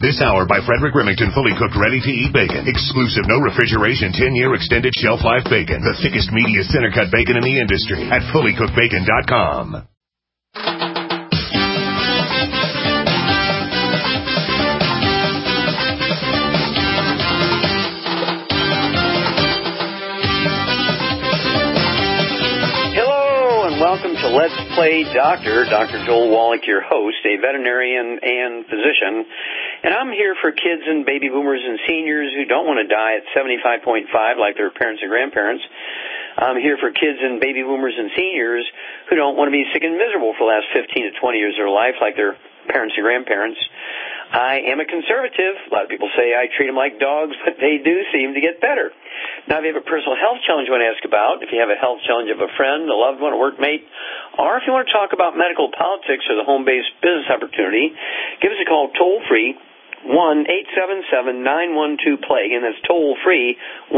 This hour by Frederick Remington, fully cooked, ready-to-eat bacon. Exclusive, no refrigeration, 10-year extended shelf life bacon. The thickest, meatiest, center-cut bacon in the industry at fullycookedbacon.com. Welcome to Let's Play Doctor. Dr. Joel Wallach, your host, a veterinarian and physician. And I'm here for kids and baby boomers and seniors who don't want to die at 75.5 like their parents and grandparents. I'm here for kids and baby boomers and seniors who don't want to be sick and miserable for the last 15 to 20 years of their life like their parents and grandparents. I am a conservative. A lot of people say I treat them like dogs, but they do seem to get better. Now, if you have a personal health challenge you want to ask about, if you have a health challenge of a friend, a loved one, a workmate, or if you want to talk about medical politics or the home-based business opportunity, give us a call toll-free, 1-877-912-PLAGUE, and that's toll-free,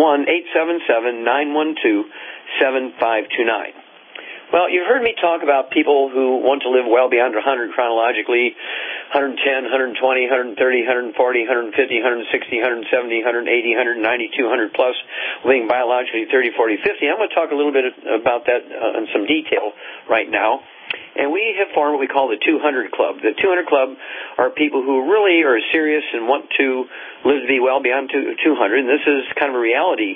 1-877-912-7529. Well, you've heard me talk about people who want to live well beyond 100 chronologically, 110, 120, 130, 140, 150, 160, 170, 180, 190, 200 plus, living biologically 30, 40, 50. I'm going to talk a little bit about that in some detail right now. And we have formed what we call the 200 Club. The 200 Club are people who really are serious and want to live to be well beyond 200. And this is kind of a reality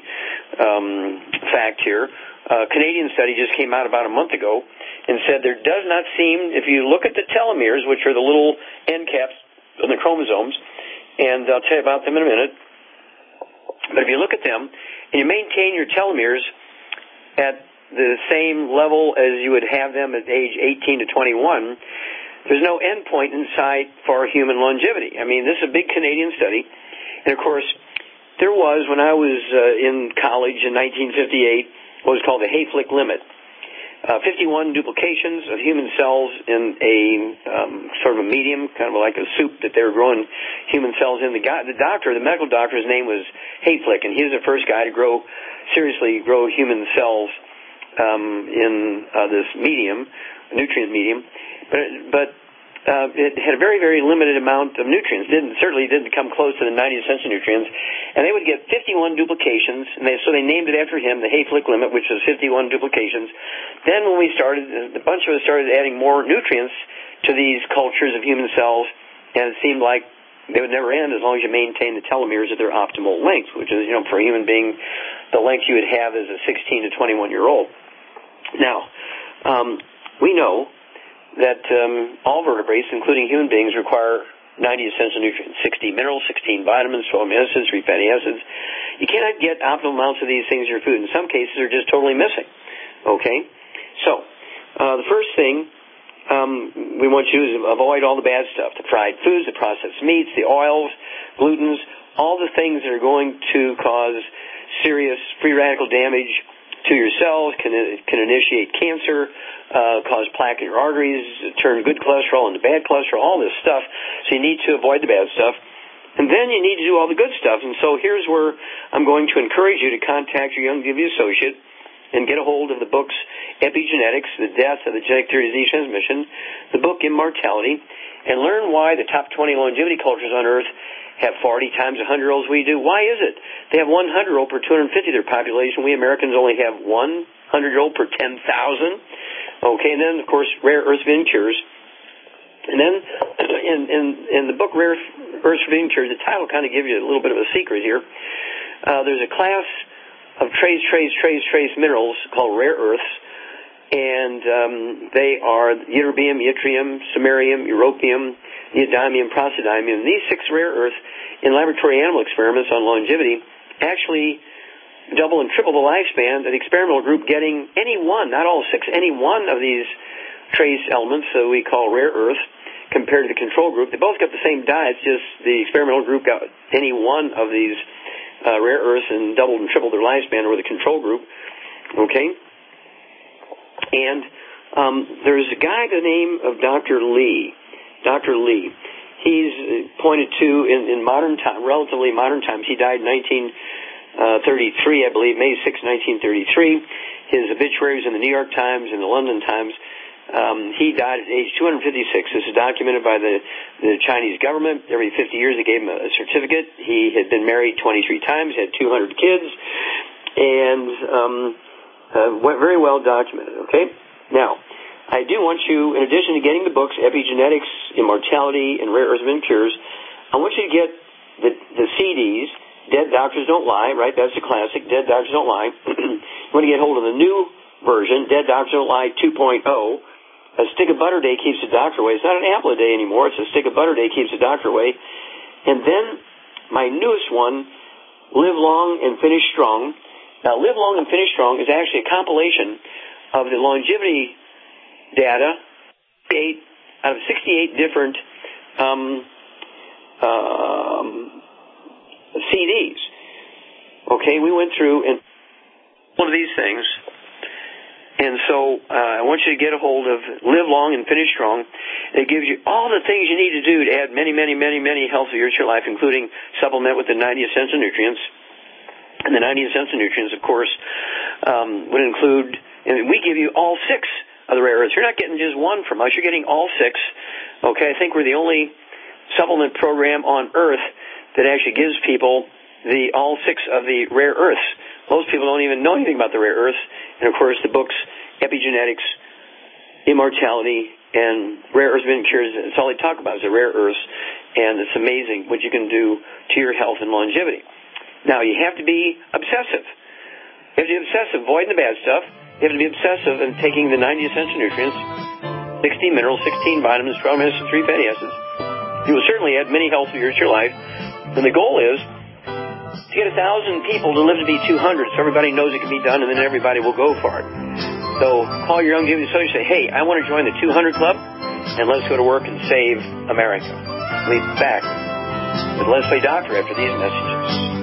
fact here. A Canadian study just came out about a month ago and said there does not seem, if you look at the telomeres, which are the little end caps on the chromosomes, and I'll tell you about them in a minute, but if you look at them and you maintain your telomeres at the same level as you would have them at age 18 to 21, there's no end point in sight for human longevity. I mean, this is a big Canadian study, and of course, there was, when I was in college in 1958, what was called the Hayflick limit. 51 duplications of human cells in a sort of a medium, kind of like a soup that they were growing human cells in. The medical doctor's name was Hayflick, and he was the first guy to seriously grow human cells in this medium, nutrient medium. But it had a very, very limited amount of nutrients. Certainly didn't come close to the 90 essential nutrients. And they would get 51 duplications, and so they named it after him, the Hayflick limit, which was 51 duplications. Then when we started, a bunch of us started adding more nutrients to these cultures of human cells, and it seemed like they would never end as long as you maintain the telomeres at their optimal length, which is, for a human being, the length you would have as a 16 to 21-year-old. Now, we know that all vertebrates, including human beings, require 90 essential nutrients, 60 minerals, 16 vitamins, 12 amino acids, 3 fatty acids. You cannot get optimal amounts of these things in your food. In some cases, they're just totally missing. Okay? So, the first thing we want you to do is avoid all the bad stuff, the fried foods, the processed meats, the oils, glutens, all the things that are going to cause serious free radical damage to your cells, can initiate cancer, cause plaque in your arteries, turn good cholesterol into bad cholesterol, all this stuff. So you need to avoid the bad stuff. And then you need to do all the good stuff. And so here's where I'm going to encourage you to contact your Youngevity associate and get a hold of the books Epigenetics, The Death of the Genetic Theory of Disease Transmission, the book Immortality, and learn why the top 20 longevity cultures on Earth have 40 times 100-year-olds we do. Why is it? They have 100-year-old per 250 of their population. We Americans only have 100-year-old per 10,000. Okay, and then, of course, rare earth forbidden cures. And then in the book Rare Earth Forbidden Cures, the title kind of gives you a little bit of a secret here. There's a class of trace minerals called rare earths, and they are ytterbium, yttrium, samarium, europium, neodymium, praseodymium. These 6 rare earths in laboratory animal experiments on longevity actually double and triple the lifespan of the experimental group getting any one, not all 6, any one of these trace elements that we call rare earths compared to the control group. They both got the same diets, just the experimental group got any one of these rare earths and doubled and tripled their lifespan over the control group. Okay? And there's a guy by the name of Dr. Lee. Dr. Lee. He's pointed to in modern time, relatively modern times. He died in 1933, I believe, May 6, 1933. His obituary was in the New York Times and the London Times. He died at age 256. This is documented by the Chinese government. Every 50 years they gave him a certificate. He had been married 23 times, had 200 kids, and very well documented, okay? Now, I do want you, in addition to getting the books, Epigenetics, Immortality, and Rare Earths and Cures, I want you to get the CDs, Dead Doctors Don't Lie, right? That's a classic, Dead Doctors Don't Lie. You want to get hold of the new version, Dead Doctors Don't Lie 2.0. A stick of butter a day keeps the doctor away. It's not an apple a day anymore. It's a stick of butter a day keeps the doctor away. And then my newest one, Live Long and Finish Strong. Now, Live Long and Finish Strong is actually a compilation of the longevity data out of 68 different CDs. Okay, we went through and one of these things. And so I want you to get a hold of Live Long and Finish Strong. It gives you all the things you need to do to add many, many, many, many healthy years to your life, including supplement with the 90 essential nutrients. And the 90 essential nutrients, of course, would include, and we give you all 6 of the rare earths. You're not getting just one from us. You're getting all 6. Okay, I think we're the only supplement program on earth that actually gives people all 6 of the rare earths. Most people don't even know anything about the rare earths. And, of course, the books, Epigenetics, Immortality, and Rare Earths and Cures, that's all they talk about is the rare earths. And it's amazing what you can do to your health and longevity. Now, you have to be obsessive. You have to be obsessive, avoiding the bad stuff. You have to be obsessive in taking the 90 essential nutrients, 16 minerals, 16 vitamins, 12 minerals, and 3 fatty acids. You will certainly add many healthy years to your life. And the goal is to get 1,000 people to live to be 200 so everybody knows it can be done, and then everybody will go for it. So call your longevity associate and say, hey, I want to join the 200 Club, and let's go to work and save America. We'll be back with Leslie Doctor after these messages.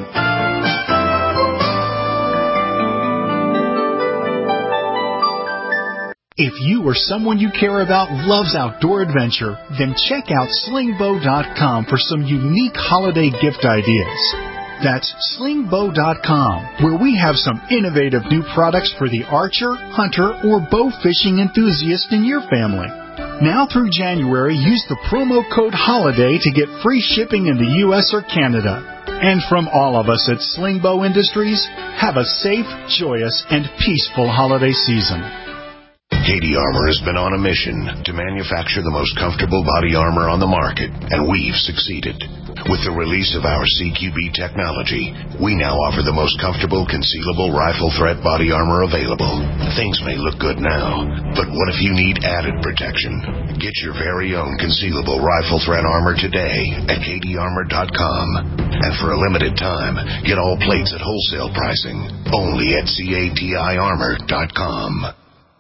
If you or someone you care about loves outdoor adventure, then check out slingbow.com for some unique holiday gift ideas. That's slingbow.com, where we have some innovative new products for the archer, hunter, or bow fishing enthusiast in your family. Now through January, use the promo code HOLIDAY to get free shipping in the U.S. or Canada. And from all of us at Slingbow Industries, have a safe, joyous, and peaceful holiday season. Katie Armor has been on a mission to manufacture the most comfortable body armor on the market, and we've succeeded. With the release of our CQB technology, we now offer the most comfortable concealable rifle threat body armor available. Things may look good now, but what if you need added protection? Get your very own concealable rifle threat armor today at katiearmor.com. And for a limited time, get all plates at wholesale pricing only at CATIarmor.com.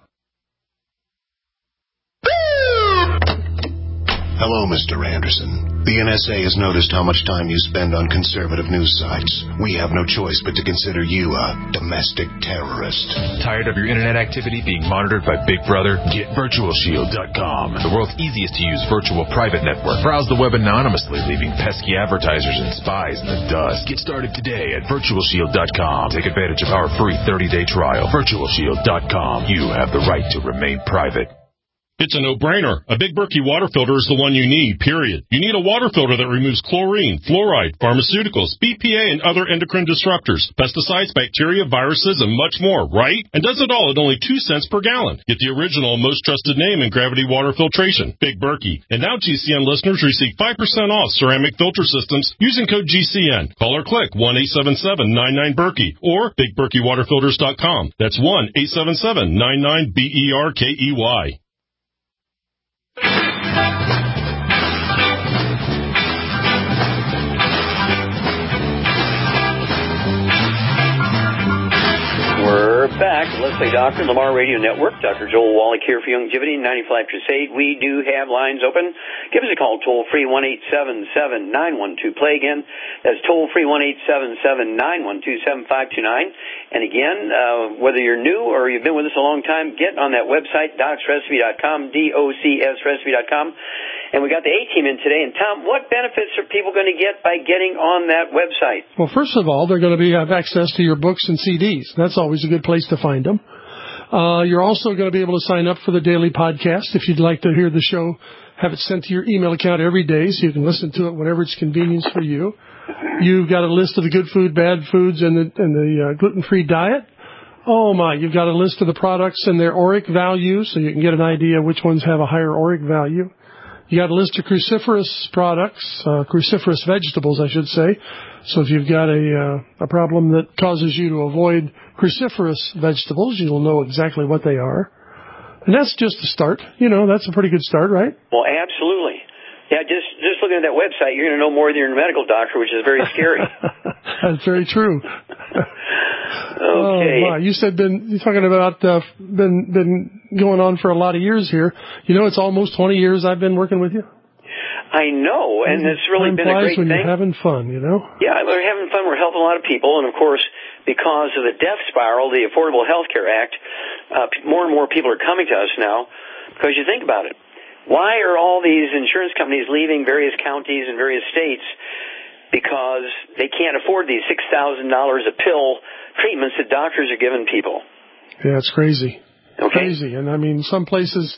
Hello, Mr. Anderson. The NSA has noticed how much time you spend on conservative news sites. We have no choice but to consider you a domestic terrorist. Tired of your internet activity being monitored by Big Brother? Get VirtualShield.com, the world's easiest to use virtual private network. Browse the web anonymously, leaving pesky advertisers and spies in the dust. Get started today at VirtualShield.com. Take advantage of our free 30-day trial. VirtualShield.com. You have the right to remain private. It's a no-brainer. A Big Berkey water filter is the one you need, period. You need a water filter that removes chlorine, fluoride, pharmaceuticals, BPA, and other endocrine disruptors, pesticides, bacteria, viruses, and much more, right? And does it all at only 2 cents per gallon. Get the original, most trusted name in gravity water filtration, Big Berkey. And now GCN listeners receive 5% off ceramic filter systems using code GCN. Call or click 1-877-99-BERKEY or BigBerkeyWaterFilters.com. That's 1-877-99-BERKEY. We're back. Leslie Doctor, Lamar Radio Network. Dr. Joel Wallach here for Longevity 95 Crusade. We do have lines open. Give us a call, toll-free, 1-877-912-PLAY. Again, that's toll-free, 1-877-912-7529. And again, whether you're new or you've been with us a long time, get on that website, docsrecipe.com, DOCSrecipe.com. And we got the A-Team in today. And, Tom, what benefits are people going to get by getting on that website? Well, first of all, they're going to have access to your books and CDs. That's always a good place to find them. You're also going to be able to sign up for the daily podcast if you'd like to hear the show. Have it sent to your email account every day so you can listen to it whenever it's convenient for you. You've got a list of the good food, bad foods, and the gluten-free diet. Oh, my. You've got a list of the products and their ORAC value so you can get an idea which ones have a higher ORAC value. You got a list of cruciferous products, cruciferous vegetables, I should say. So if you've got a problem that causes you to avoid cruciferous vegetables, you'll know exactly what they are. And that's just a start. That's a pretty good start, right? Well, absolutely. Yeah, just looking at that website, you're going to know more than your medical doctor, which is very scary. That's very true. Okay. Oh, wow. You said you're talking about been going on for a lot of years here. It's almost 20 years I've been working with you. I know, and it's really been a great when thing. You're having fun, Yeah, we're having fun. We're helping a lot of people, and of course, because of the death spiral, the Affordable Health Care Act, more and more people are coming to us now. Because you think about it, why are all these insurance companies leaving various counties and various states? Because they can't afford these $6,000 a pill treatments that doctors are giving people. Yeah, it's crazy. Okay. Crazy. And I mean, some places,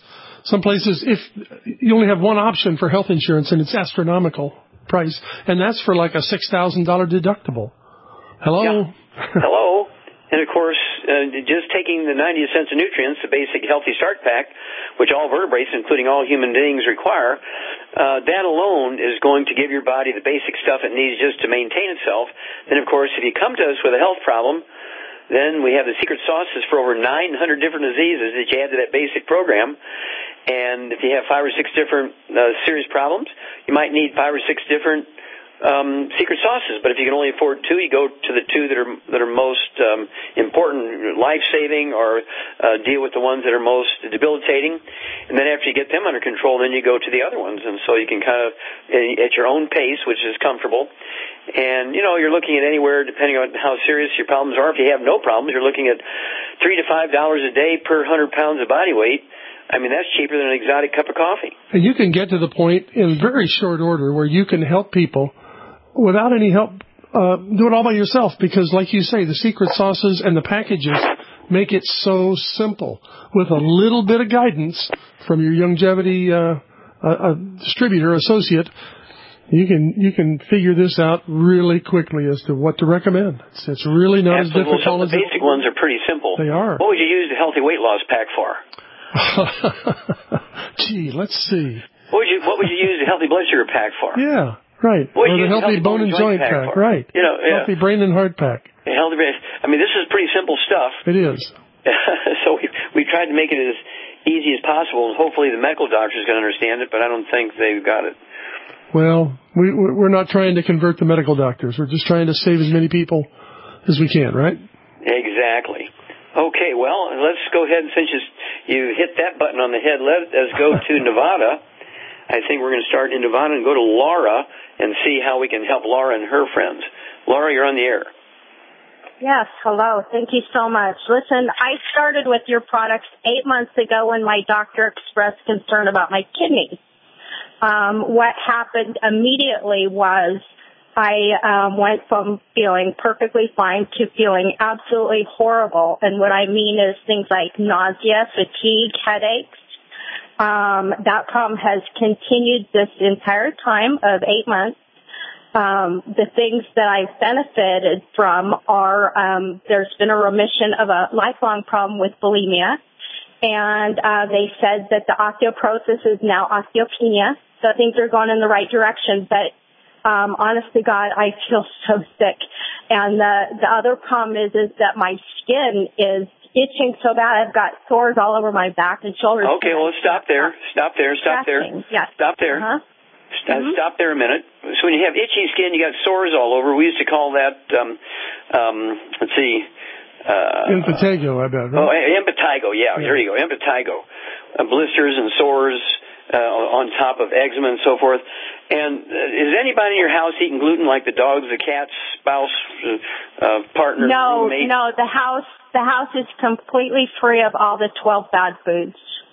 if you only have one option for health insurance and it's astronomical price, and that's for like a $6,000 deductible. Hello? Yeah. Hello. And, of course, just taking the 90 cents of nutrients, the basic Healthy Start Pack, which all vertebrates, including all human beings, require, that alone is going to give your body the basic stuff it needs just to maintain itself. And, of course, if you come to us with a health problem, then we have the secret sauces for over 900 different diseases that you add to that basic program. And if you have 5 or 6 different serious problems, you might need 5 or 6 different secret sauces. But if you can only afford 2, you go to the 2 that are most important, life-saving, or deal with the ones that are most debilitating. And then after you get them under control, then you go to the other ones. And so you can kind of, at your own pace, which is comfortable. And, you're looking at anywhere, depending on how serious your problems are. If you have no problems, you're looking at $3 to $5 a day per 100 pounds of body weight. I mean, that's cheaper than an exotic cup of coffee. And you can get to the point in very short order where you can help people without any help. Do it all by yourself because, like you say, the secret sauces and the packages make it so simple. With a little bit of guidance from your longevity distributor associate, you can figure this out really quickly as to what to recommend. It's really not as difficult as the basic ones are pretty simple. They are. What would you use the Healthy Weight Loss Pack for? Gee, let's see. What would you use the Healthy Blood Sugar Pack for? Yeah, right. Or the Healthy Bone and Joint Pack, right. Healthy Brain and Heart Pack. Healthy Brain. I mean, this is pretty simple stuff. It is. So we tried to make it as easy as possible, and hopefully the medical doctors can understand it, but I don't think they've got it. Well, we're not trying to convert the medical doctors. We're just trying to save as many people as we can, right? Exactly. Okay, well, let's go ahead, and since you hit that button on the head, let us go to Nevada. I think we're going to start in Nevada and go to Laura and see how we can help Laura and her friends. Laura, you're on the air. Yes, hello. Thank you so much. Listen, I started with your products 8 months ago when my doctor expressed concern about my kidneys. What happened immediately was I went from feeling perfectly fine to feeling absolutely horrible. And what I mean is things like nausea, fatigue, headaches. That problem has continued this entire time of 8 months. The things that I've benefited from are there's been a remission of a lifelong problem with bulimia. And they said that the osteoporosis is now osteopenia. So things are going in the right direction. But honest to God, I feel so sick. And the other problem is that my skin is itching so bad. I've got sores all over my back and shoulders. Okay, well, stop there. Yes. Stop there. Uh-huh. Stop there a minute. So when you have itchy skin, you got sores all over. We used to call that, let's see. Impetigo, I bet. Right? Oh, impetigo, yeah. Here you go, impetigo. Blisters and sores on top of eczema and so forth. And is anybody in your house eating gluten, like the dogs, the cats, spouse, partner, roommate? No. The house is completely free of all the 12 bad foods.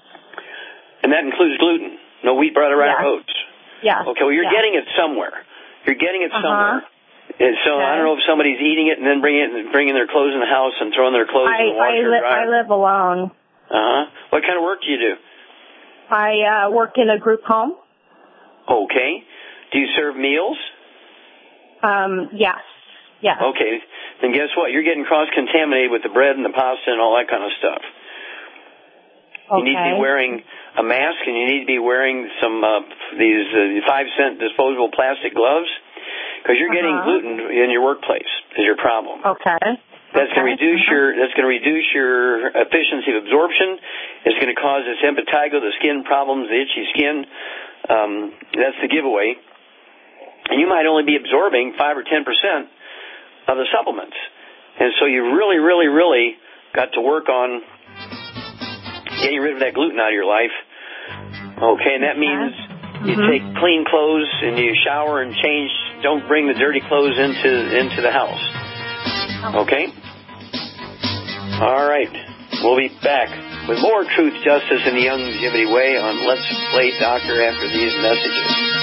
And that includes gluten. No wheat, butter, or oats. Yeah. Okay, well, you're getting it somewhere. You're getting it somewhere. And so I don't know if somebody's eating it and then bringing their clothes in the house and throwing their clothes in the washer or dryer. I live alone. What kind of work do you do? I work in a group home. Okay. Do you serve meals? Yes. Yes. Okay. Then guess what? You're getting cross-contaminated with the bread and the pasta and all that kind of stuff. Okay. You need to be wearing a mask, and you need to be wearing some these 5-cent disposable plastic gloves, because you're getting gluten in your workplace is your problem. Okay. That's going to reduce your efficiency of absorption. It's going to cause this impetigo, the skin problems, the itchy skin. That's the giveaway. And you might only be absorbing 5 or 10% of the supplements. And so you really, really, really got to work on getting rid of that gluten out of your life. Okay, and that means you take clean clothes and you shower and change. Don't bring the dirty clothes into the house. Okay? All right. We'll be back with more Truth, Justice, and the Youngevity Way on Let's Play Doctor after these messages.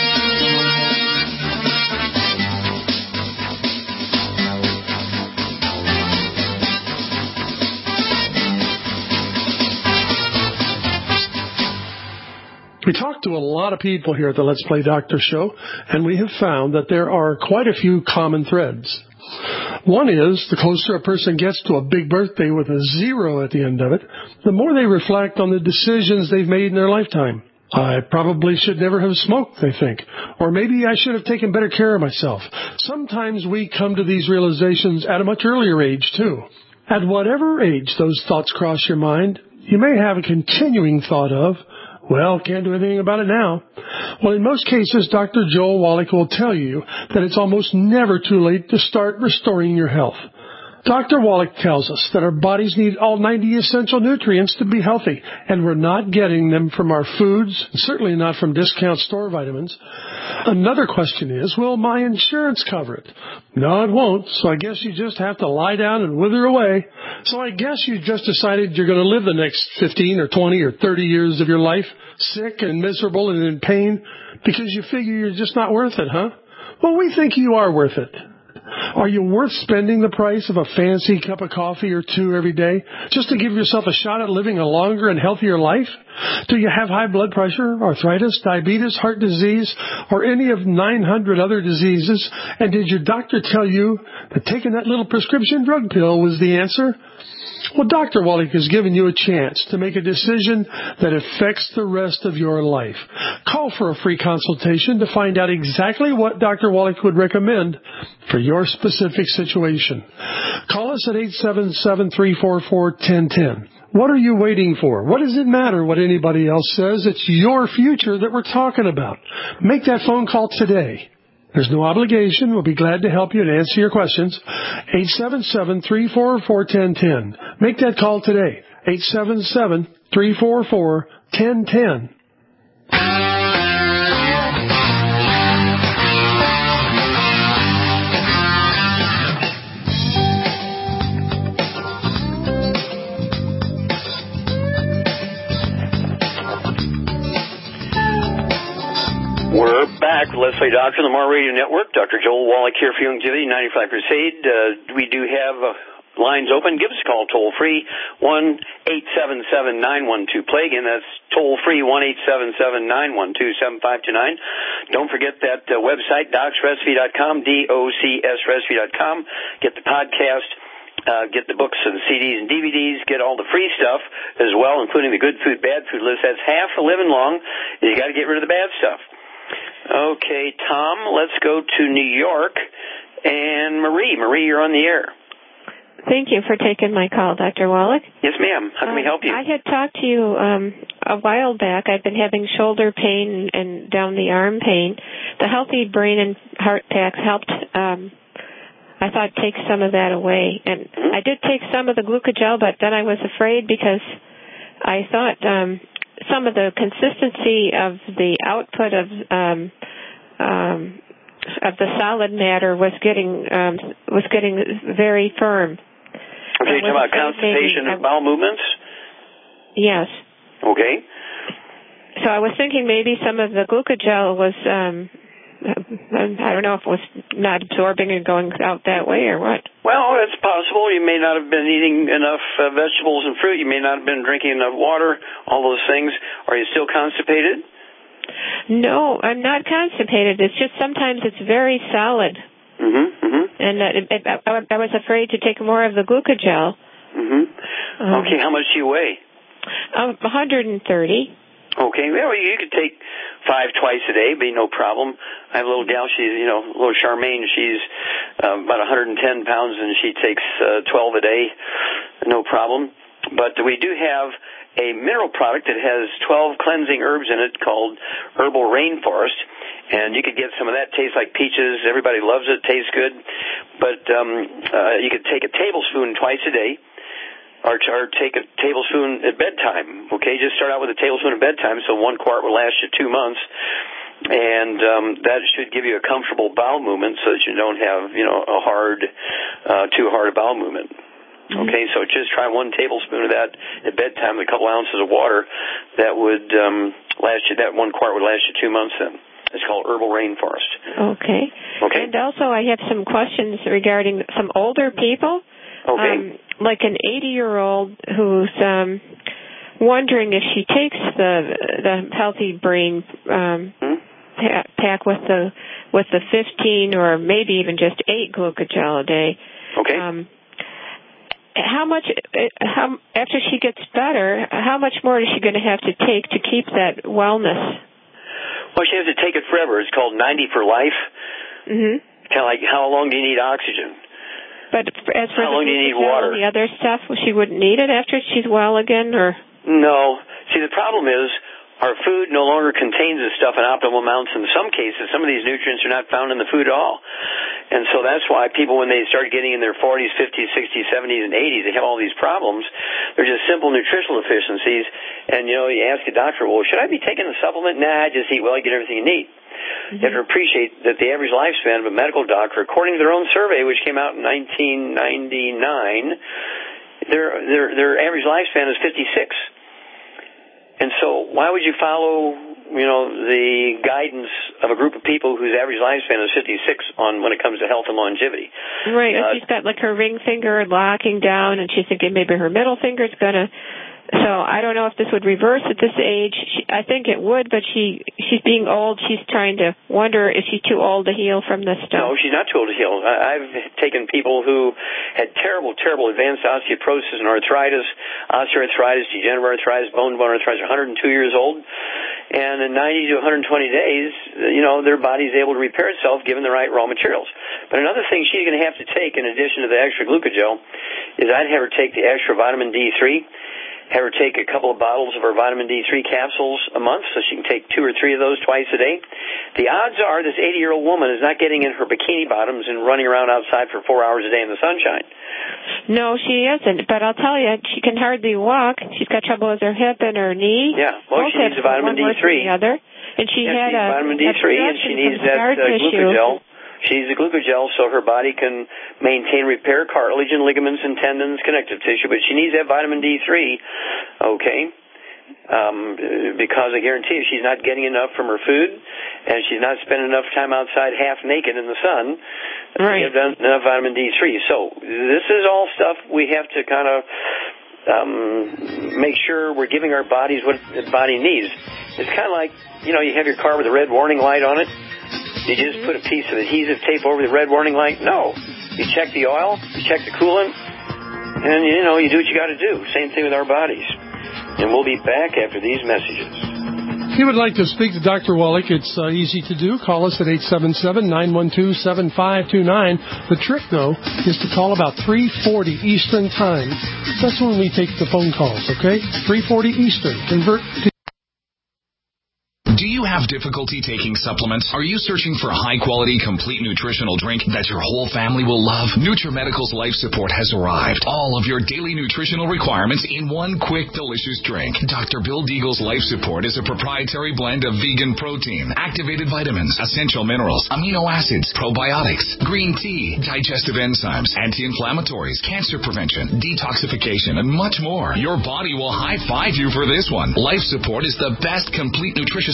We talk to a lot of people here at the Let's Play Doctor show, and we have found that there are quite a few common threads. One is, the closer a person gets to a big birthday with a 0 at the end of it, the more they reflect on the decisions they've made in their lifetime. I probably should never have smoked, they think. Or maybe I should have taken better care of myself. Sometimes we come to these realizations at a much earlier age, too. At whatever age those thoughts cross your mind, you may have a continuing thought of, well, can't do anything about it now. Well, in most cases, Dr. Joel Wallach will tell you that it's almost never too late to start restoring your health. Dr. Wallach tells us that our bodies need all 90 essential nutrients to be healthy, and we're not getting them from our foods, certainly not from discount store vitamins. Another question is, will my insurance cover it? No, it won't, so I guess you just have to lie down and wither away. So I guess you just decided you're going to live the next 15 or 20 or 30 years of your life sick and miserable and in pain because you figure you're just not worth it, huh? Well, we think you are worth it. Are you worth spending the price of a fancy cup of coffee or two every day just to give yourself a shot at living a longer and healthier life? Do you have high blood pressure, arthritis, diabetes, heart disease, or any of 900 other diseases? And did your doctor tell you that taking that little prescription drug pill was the answer? Well, Dr. Wallach has given you a chance to make a decision that affects the rest of your life. Call for a free consultation to find out exactly what Dr. Wallach would recommend for your specific situation. Call us at 877-344-1010. What are you waiting for? What does it matter what anybody else says? It's your future that we're talking about. Make that phone call today. There's no obligation. We'll be glad to help you and answer your questions. 877-344-1010. Make that call today. 877-344-1010. We're back. Let's Play Doctor, the More Radio Network. Dr. Joel Wallach here for Youngevity, 95 Crusade. We do have lines open. Give us a call toll-free, 1-877-912-PLAY. Again, that's toll-free, 1-877-912-7529. Don't forget that website, docsrecipe.com, DOCSrecipe.com. Get the podcast. Get the books and CDs and DVDs, get all the free stuff as well, including the good food, bad food list. That's half of living long. You got to get rid of the bad stuff. Okay, Tom, let's go to New York. And Marie. Marie, you're on the air. Thank you for taking my call, Dr. Wallach. Yes, ma'am. How can we help you? I had talked to you a while back. I've been having shoulder pain and down the arm pain. The Healthy Brain and Heart Packs helped, I thought, take some of that away. And I did take some of the glucogel, but then I was afraid because I thought some of the consistency of the output of the solid matter was getting very firm. Okay, you're talking about constipation and bowel movements? Yes. Okay. So I was thinking maybe some of the glucogel was I don't know if it was not absorbing and going out that way or what. Well, it's possible. You may not have been eating enough vegetables and fruit. You may not have been drinking enough water, all those things. Are you still constipated? No, I'm not constipated. It's just sometimes it's very solid. And I was afraid to take more of the glucogel. Okay, how much do you weigh? 130. Okay, well, you could take 5 twice a day, be no problem. I have a little gal, she's, little Charmaine, she's about 110 pounds, and she takes 12 a day, no problem. But we do have a mineral product that has 12 cleansing herbs in it called Herbal Rainforest, and you could get some of that. Tastes like peaches. Everybody loves it. Tastes good. But you could take a tablespoon twice a day, or take a tablespoon at bedtime. Okay, just start out with a tablespoon at bedtime, so 1 quart will last you 2 months. And that should give you a comfortable bowel movement so that you don't have, too hard a bowel movement. Okay, so just try 1 tablespoon of that at bedtime, a couple ounces of water. That would last you. That 1 quart would last you 2 months. Then it's called Herbal Rainforest. Okay. And also, I have some questions regarding some older people. Okay. Like an 80-year-old who's wondering if she takes the Healthy Brain pack with the 15 or maybe even just 8 glucogel a day. Okay. How much, after she gets better, how much more is she going to have to take to keep that wellness? Well, she has to take it forever. It's called 90 for life. Kind of like, how long do you need oxygen? But as for how long do you need water? And the other stuff, she wouldn't need it after she's well again, or? No. See, the problem is our food no longer contains this stuff in optimal amounts. In some cases, some of these nutrients are not found in the food at all. And so that's why people, when they start getting in their 40s, 50s, 60s, 70s, and 80s, they have all these problems. They're just simple nutritional deficiencies. And, you ask a doctor, well, should I be taking a supplement? Nah, just eat well, you get everything you need. You have to appreciate that the average lifespan of a medical doctor, according to their own survey, which came out in 1999, their average lifespan is 56. And so why would you follow, the guidance of a group of people whose average lifespan is 56 when it comes to health and longevity? Right. And she's got like her ring finger locking down, and she's thinking maybe her middle finger is going to. So I don't know if this would reverse at this age. I think it would, but she's being old. She's trying to wonder if she's too old to heal from this stuff. No, she's not too old to heal. I've taken people who had terrible advanced osteoporosis and arthritis, osteoarthritis, degenerative arthritis, bone arthritis, 102 years old. And in 90 to 120 days, their body's able to repair itself given the right raw materials. But another thing she's going to have to take in addition to the extra glucogel is I'd have her take the extra vitamin D3. Have her take a couple of bottles of her vitamin D3 capsules a month so she can take 2 or 3 of those twice a day. The odds are this 80-year-old woman is not getting in her bikini bottoms and running around outside for 4 hours a day in the sunshine. No, she isn't. But I'll tell you, she can hardly walk. She's got trouble with her hip and her knee. Yeah, well, she needs the vitamin D3. And she had vitamin D3, and she needs that glucogel. She needs the glucogel so her body can maintain, repair cartilage and ligaments and tendons, connective tissue, but she needs that vitamin D3, okay, because I guarantee you she's not getting enough from her food, and she's not spending enough time outside half naked in the sun to get enough vitamin D3. So this is all stuff we have to kind of make sure we're giving our bodies what the body needs. It's kind of like, you have your car with a red warning light on it. You just put a piece of adhesive tape over the red warning light? No. You check the oil, you check the coolant, and, you do what you got to do. Same thing with our bodies. And we'll be back after these messages. If you would like to speak to Dr. Wallach, it's easy to do. Call us at 877-912-7529. The trick, though, is to call about 3:40 Eastern Time. That's when we take the phone calls, okay? 3:40 Eastern. Convert to... Do you have difficulty taking supplements? Are you searching for a high-quality, complete nutritional drink that your whole family will love? NutriMedical's Life Support has arrived. All of your daily nutritional requirements in one quick, delicious drink. Dr. Bill Deagle's Life Support is a proprietary blend of vegan protein, activated vitamins, essential minerals, amino acids, probiotics, green tea, digestive enzymes, anti-inflammatories, cancer prevention, detoxification, and much more. Your body will high-five you for this one. Life Support is the best complete nutritious meal replacement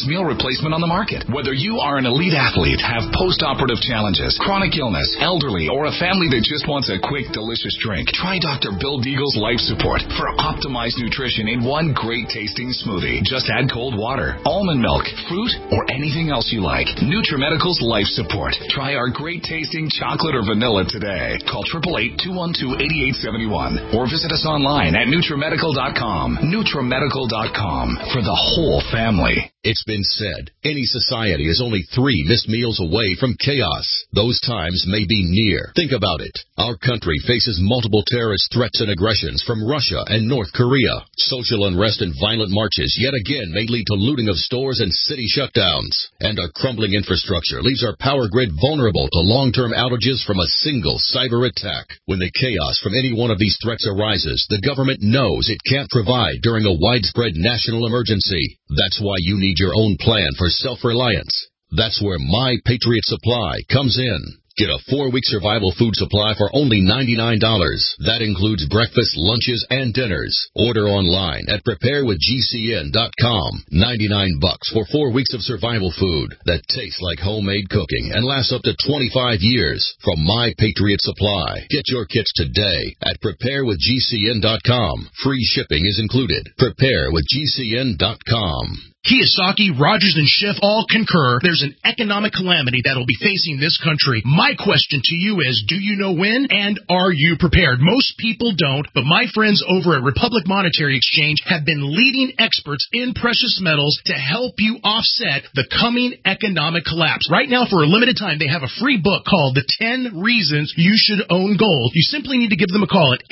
replacement on the market. Whether you are an elite athlete, have post-operative challenges, chronic illness, elderly, or a family that just wants a quick, delicious drink, try Dr. Bill Deagle's Life Support for optimized nutrition in one great tasting smoothie. Just add cold water, almond milk, fruit, or anything else you like. NutriMedical's Life Support. Try our great tasting chocolate or vanilla today. Call 888-212-8871 or visit us online at NutriMedical.com. NutriMedical.com for the whole family. It's been said, any society is only 3 missed meals away from chaos. Those times may be near. Think about it. Our country faces multiple terrorist threats and aggressions from Russia and North Korea. Social unrest and violent marches yet again may lead to looting of stores and city shutdowns. And our crumbling infrastructure leaves our power grid vulnerable to long-term outages from a single cyber attack. When the chaos from any one of these threats arises, the government knows it can't provide during a widespread national emergency. That's why you need your own plan for self-reliance. That's where My Patriot Supply comes in. Get a 4-week survival food supply for only $99. That includes breakfast, lunches, and dinners. Order online at preparewithgcn.com. $99 for 4 weeks of survival food that tastes like homemade cooking and lasts up to 25 years from My Patriot Supply. Get your kits today at preparewithgcn.com. Free shipping is included. Preparewithgcn.com. Kiyosaki, Rogers, and Schiff all concur there's an economic calamity that will be facing this country. My question to you is, do you know when, and are you prepared? Most people don't, but my friends over at Republic Monetary Exchange have been leading experts in precious metals to help you offset the coming economic collapse. Right now, for a limited time, they have a free book called The 10 Reasons You Should Own Gold. You simply need to give them a call at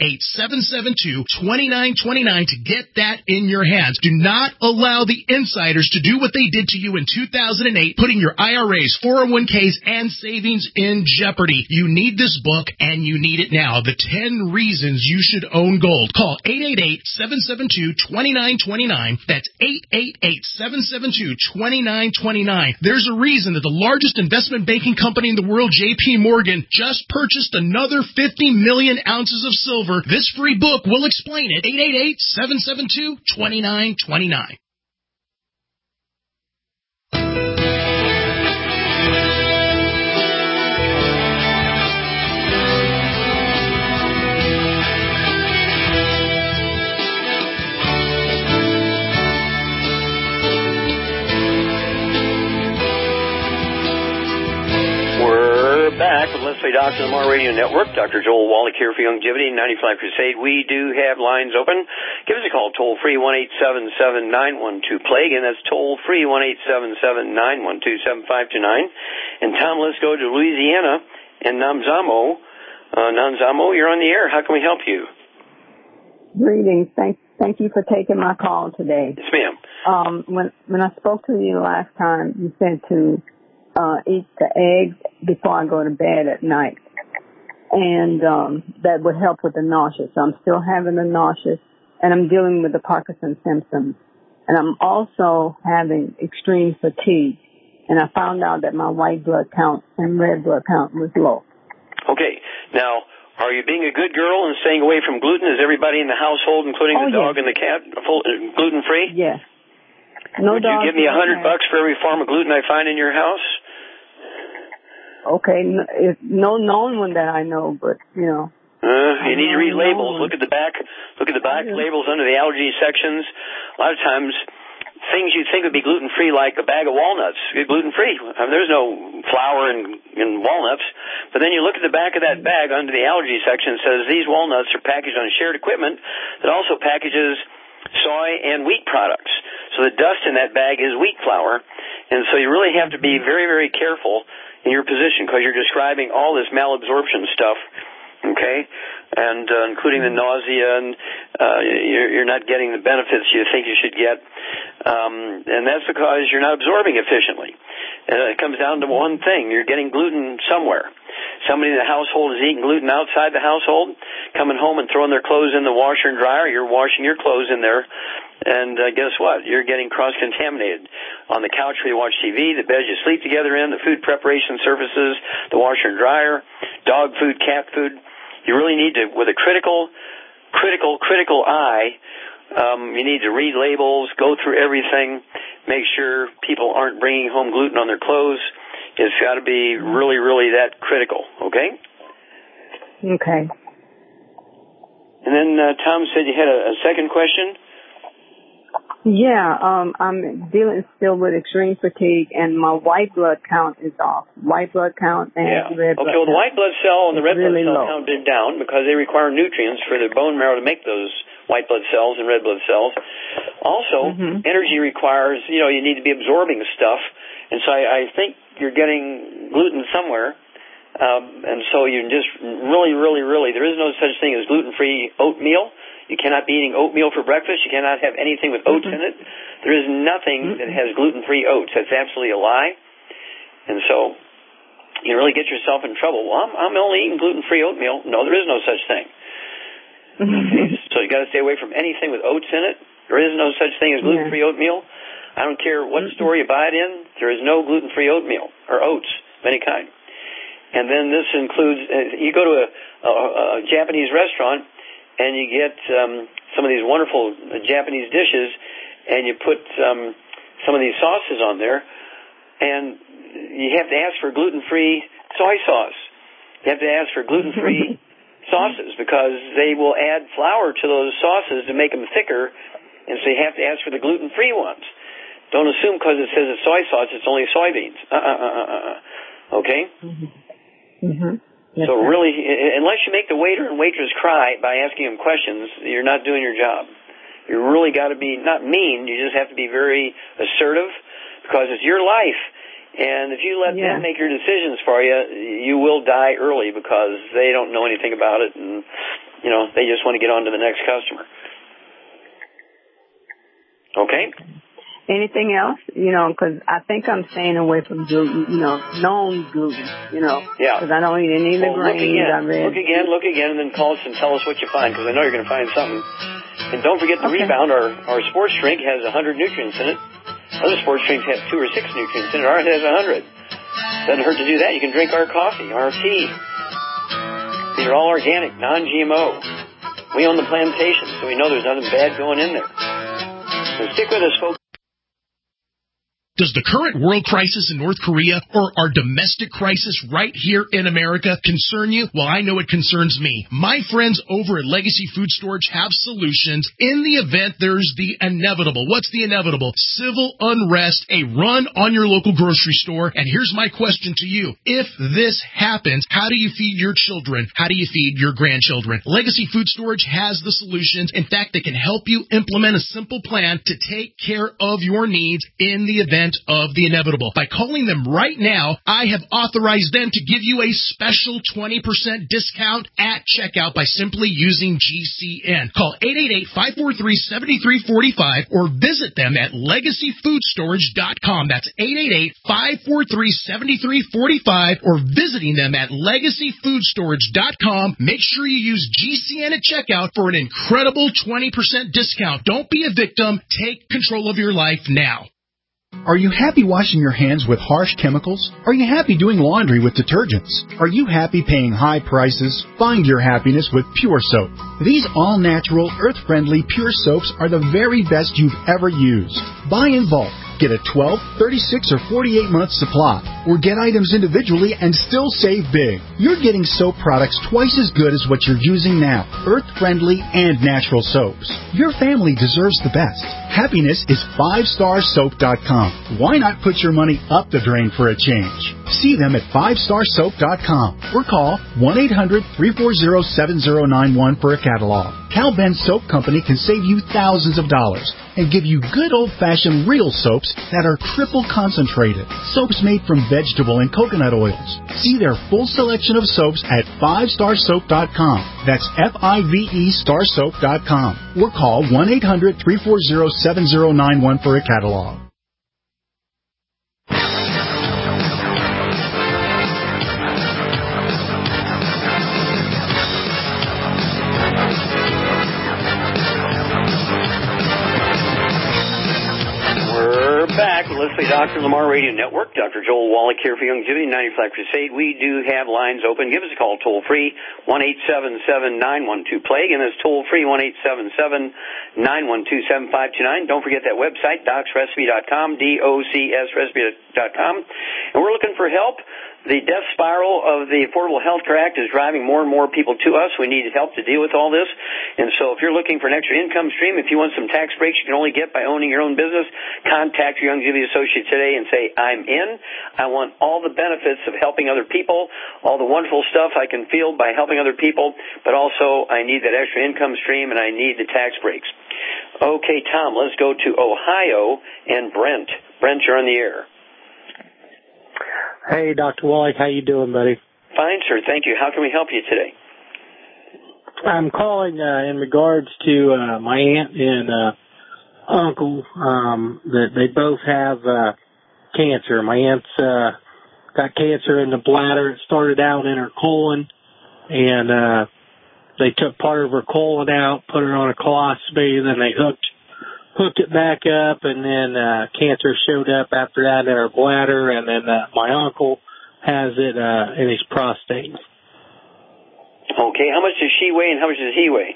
888-772-2929 to get that in your hands. Do not allow the insiders to do what they did to you in 2008, putting your IRAs, 401ks, and savings in jeopardy. You need this book, and you need it now. The 10 Reasons You Should Own Gold. Call 888-772-2929. That's 888-772-2929. There's a reason that the largest investment banking company in the world, J.P. Morgan, just purchased another 50 million ounces of silver. This free book will explain it. 888-772-2929. Back with Let's Play Doctor on the Mar Radio Network. Dr. Joel Wallach here for Longevity 95 Crusade. We do have lines open. Give us a call, toll free, 1-877-912-PLAY. Again, that's toll free, 1-877-912-7529. And Tom, let's go to Louisiana and Namzamo. Namzamo, you're on the air. How can we help you? Greetings. Thank you for taking my call today. Yes, ma'am. When I spoke to you last time, you said to eat the eggs before I go to bed at night. And that would help with the nausea. So I'm still having the nausea, and I'm dealing with the Parkinson's symptoms. And I'm also having extreme fatigue. And I found out that my white blood count and red blood count was low. Okay. Now, are you being a good girl and staying away from gluten? Is everybody in the household, including the dog and the cat, gluten-free? Yes. No. Would you give me $100 for every form of gluten I find in your house? Okay, no known one that I know, but you know. You need to read labels. Look at the back. Look at the back labels under the allergy sections. A lot of times, things you'd think would be gluten-free, like a bag of walnuts, gluten-free. I mean, there's no flour in walnuts. But then you look at the back of that bag under the allergy section. It says these walnuts are packaged on shared equipment that also packages soy and wheat products. So the dust in that bag is wheat flour. And so you really have to be very, very careful in your position because you're describing all this malabsorption stuff, okay, and including the nausea, and you're not getting the benefits you think you should get, and that's because you're not absorbing efficiently. It comes down to one thing. You're getting gluten somewhere. Somebody in the household is eating gluten outside the household, coming home and throwing their clothes in the washer and dryer. You're washing your clothes in there. And guess what? You're getting cross-contaminated. On the couch where you watch TV, the bed you sleep together in, the food preparation surfaces, the washer and dryer, dog food, cat food. You really need to, with a critical eye, You need to read labels, go through everything, make sure people aren't bringing home gluten on their clothes. It's got to be really, really that critical, okay? Okay. And then Tom said you had a second question? Yeah, I'm dealing still with extreme fatigue, and my white blood count is off. White blood count and red blood count. Okay, well, the white blood cell and the red blood really cell low. count are down because they require nutrients for the bone marrow to make those white blood cells and red blood cells. Also, energy requires, you need to be absorbing stuff, and so I think you're getting gluten somewhere. And so you just really, there is no such thing as gluten-free oatmeal. You cannot be eating oatmeal for breakfast. You cannot have anything with oats in it. There is nothing that has gluten-free oats. That's absolutely a lie. And so you really get yourself in trouble. Well, I'm only eating gluten-free oatmeal. No, there is no such thing. Okay, so you got to stay away from anything with oats in it. There is no such thing as gluten-free oatmeal. I don't care what store you buy it in. There is no gluten-free oatmeal or oats of any kind. And then this includes, you go to a Japanese restaurant and you get some of these wonderful Japanese dishes, and you put some of these sauces on there, and you have to ask for gluten-free soy sauce. You have to ask for gluten-free sauces because they will add flour to those sauces to make them thicker, and so you have to ask for the gluten-free ones. Don't assume because it says it's soy sauce, it's only soybeans. Okay? So really, unless you make the waiter and waitress cry by asking them questions, you're not doing your job. You really got to be, not mean, you just have to be very assertive because it's your life. And if you let them make your decisions for you, you will die early because they don't know anything about it and, they just want to get on to the next customer. Okay? Anything else? Because I think I'm staying away from gluten, known gluten, because I don't eat any of the grains. Look again, and then call us and tell us what you find, because I know you're going to find something. And don't forget the Rebound. Our sports drink has 100 nutrients in it. Other sports drinks have 2 or 6 nutrients in it. Ours has 100. Doesn't hurt to do that. You can drink our coffee, our tea. These are all organic, non-GMO. We own the plantation, so we know there's nothing bad going in there. So stick with us, folks. Does the current world crisis in North Korea or our domestic crisis right here in America concern you? Well, I know it concerns me. My friends over at Legacy Food Storage have solutions in the event there's the inevitable. What's the inevitable? Civil unrest, a run on your local grocery store. And here's my question to you. If this happens, how do you feed your children? How do you feed your grandchildren? Legacy Food Storage has the solutions. In fact, they can help you implement a simple plan to take care of your needs in the event of the inevitable. By calling them right now, I have authorized them to give you a special 20% discount at checkout by simply using GCN. Call 888-543-7345 or visit them at LegacyFoodStorage.com. That's 888-543-7345 or visiting them at LegacyFoodStorage.com. Make sure you use GCN at checkout for an incredible 20% discount. Don't be a victim. Take control of your life now. Are you happy washing your hands with harsh chemicals? Are you happy doing laundry with detergents? Are you happy paying high prices? Find your happiness with Pure Soap. These all-natural, earth-friendly Pure Soaps are the very best you've ever used. Buy in bulk. Get a 12, 36, or 48-month supply. Or get items individually and still save big. You're getting soap products twice as good as what you're using now. Earth-friendly and natural soaps. Your family deserves the best. Happiness is 5starsoap.com. Why not put your money up the drain for a change? See them at 5starsoap.com or call 1-800-340-7091 for a catalog. Cal Ben Soap Company can save you thousands of dollars and give you good old-fashioned real soaps that are triple concentrated. Soaps made from vegetable and coconut oils. See their full selection of soaps at 5starsoap.com. That's F-I-V-E starsoap.com. Or call 1-800-340-7091 for a catalog. Back. Let's see. the Dr. Lamar Radio Network. Dr. Joel Wallach here for Youngevity 95 Crusade. We do have lines open. Give us a call toll-free, 1-877-912-PLAGUE, and that's toll-free, 1-877-912-7529. Don't forget that website, docsrecipe.com, DOCSrecipe.com. And we're looking for help. The death spiral of the Affordable Health Care Act is driving more and more people to us. We need help to deal with all this. And so if you're looking for an extra income stream, if you want some tax breaks you can only get by owning your own business, contact your Youngevity associate today and say, I'm in. I want all the benefits of helping other people, all the wonderful stuff I can feel by helping other people, but also I need that extra income stream and I need the tax breaks. Okay, Tom, let's go to Ohio and Brent. Brent, you're on the air. Hey, Dr. Wallach, how you doing, buddy? Fine, sir. Thank you. How can we help you today? I'm calling in regards to my aunt and uncle. That they both have cancer. My aunt's got cancer in the bladder. It started out in her colon, and they took part of her colon out, put her on a colostomy, then they hooked it back up, and then cancer showed up after that in her bladder, and then my uncle has it in his prostate. Okay, how much does she weigh and how much does he weigh?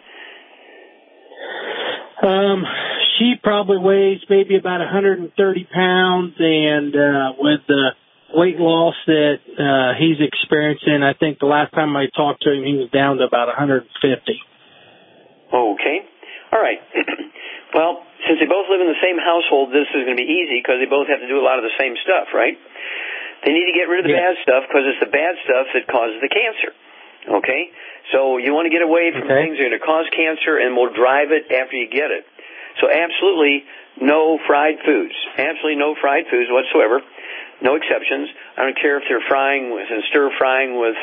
She probably weighs maybe about 130 pounds, and with the weight loss that he's experiencing, I think the last time I talked to him, he was down to about 150. Okay. All right. Well, since they both live in the same household, this is going to be easy because they both have to do a lot of the same stuff, right? They need to get rid of the bad stuff because it's the bad stuff that causes the cancer. Okay? So you want to get away from things that are going to cause cancer and will drive it after you get it. So absolutely no fried foods. Absolutely no fried foods whatsoever. No exceptions. I don't care if they're frying and stir frying with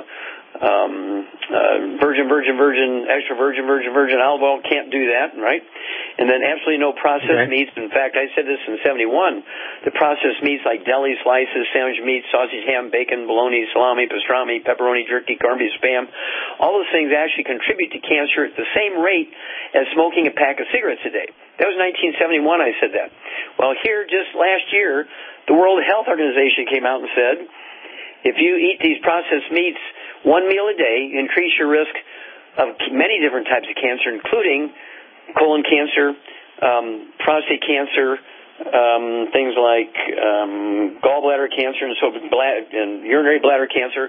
virgin, extra virgin olive oil. Can't do that, right? And then absolutely no processed meats. In fact, I said this in 71. The processed meats like deli slices, sandwich meat, sausage, ham, bacon, bologna, salami, pastrami, pepperoni, jerky, corned beef, Spam, all those things actually contribute to cancer at the same rate as smoking a pack of cigarettes a day. That was 1971 I said that. Well, here just last year, the World Health Organization came out and said, if you eat these processed meats one meal a day, you increase your risk of many different types of cancer, including colon cancer, prostate cancer, things like gallbladder cancer and urinary bladder cancer,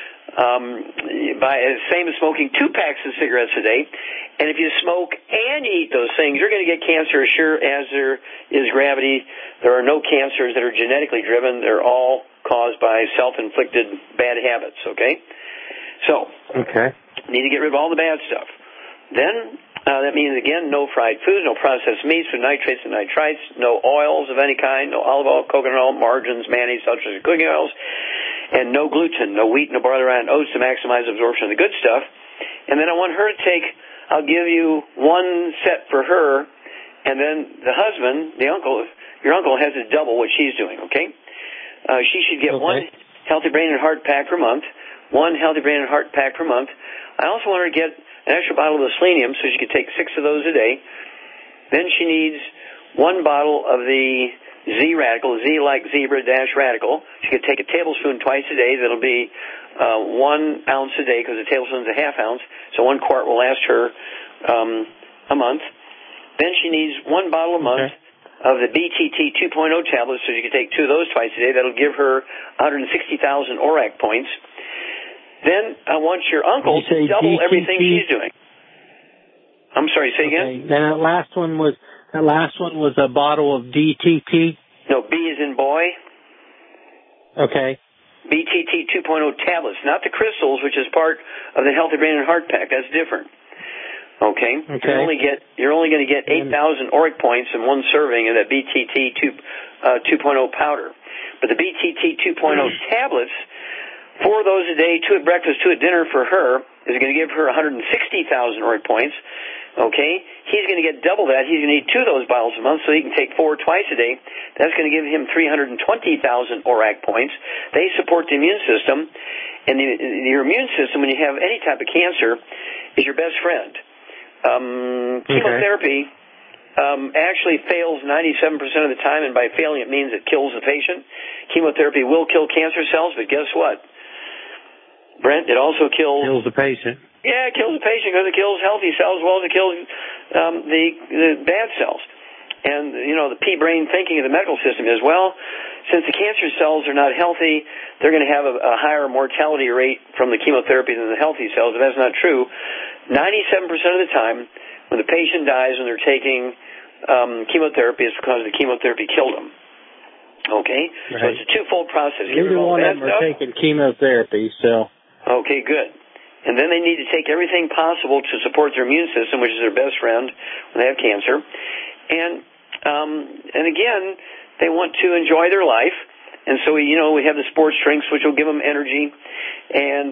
by same as smoking 2 packs of cigarettes a day. And if you smoke and you eat those things, you're going to get cancer as sure as there is gravity. There are no cancers that are genetically driven. They're all caused by self-inflicted bad habits, okay? So, need to get rid of all the bad stuff. Then, that means, again, no fried foods, no processed meats with nitrates and nitrites, no oils of any kind, no olive oil, coconut oil, margarines, mayonnaise, sulfurs, and cooking oils, and no gluten, no wheat, no barley, rye, and oats to maximize absorption of the good stuff. And then I want her to take, I'll give you one set for her, and then the husband, your uncle has to double what she's doing, okay? She should get one Healthy Brain and Heart pack per month, one Healthy Brain and Heart pack per month. I also want her to get an extra bottle of the selenium so she can take 6 of those a day. Then she needs 1 bottle of the Z-Radical, Z like zebra dash radical. She could take a tablespoon twice a day. That'll be 1 ounce a day because a tablespoon's a half ounce. So 1 quart will last her a month. Then she needs 1 bottle a month of the BTT 2.0 tablets, so she can take 2 of those twice a day. That'll give her 160,000 ORAC points. Then I want your uncle to double everything she's doing. I'm sorry, say again? Then that last one was a bottle of DTT? No, B as in boy. Okay. BTT 2.0 tablets, not the crystals, which is part of the Healthy Brain and Heart pack. That's different. Okay. You're only going to get 8,000 ORAC points in 1 serving of that BTT 2.0 powder. But the BTT 2.0 tablets, 4 of those a day, 2 at breakfast, 2 at dinner for her, is going to give her 160,000 ORAC points. Okay? He's going to get double that. He's going to need 2 of those bottles a month, so he can take 4 twice a day. That's going to give him 320,000 ORAC points. They support the immune system, and your immune system, when you have any type of cancer, is your best friend. Chemotherapy actually fails 97% of the time, and by failing it means it kills the patient. Chemotherapy will kill cancer cells, but guess what? Brent, it also kills the patient. Yeah, it kills the patient because it kills healthy cells as well as it kills the bad cells. And, the pea-brain thinking of the medical system is, well, since the cancer cells are not healthy, they're going to have a higher mortality rate from the chemotherapy than the healthy cells. But that's not true. 97% of the time, when the patient dies when they're taking chemotherapy, it's because the chemotherapy killed them. Okay? Right. So it's a twofold process. Neither one of them are taking chemotherapy, so... Okay, good. And then they need to take everything possible to support their immune system, which is their best friend when they have cancer. And again, they want to enjoy their life. And so, we have the sports drinks, which will give them energy, and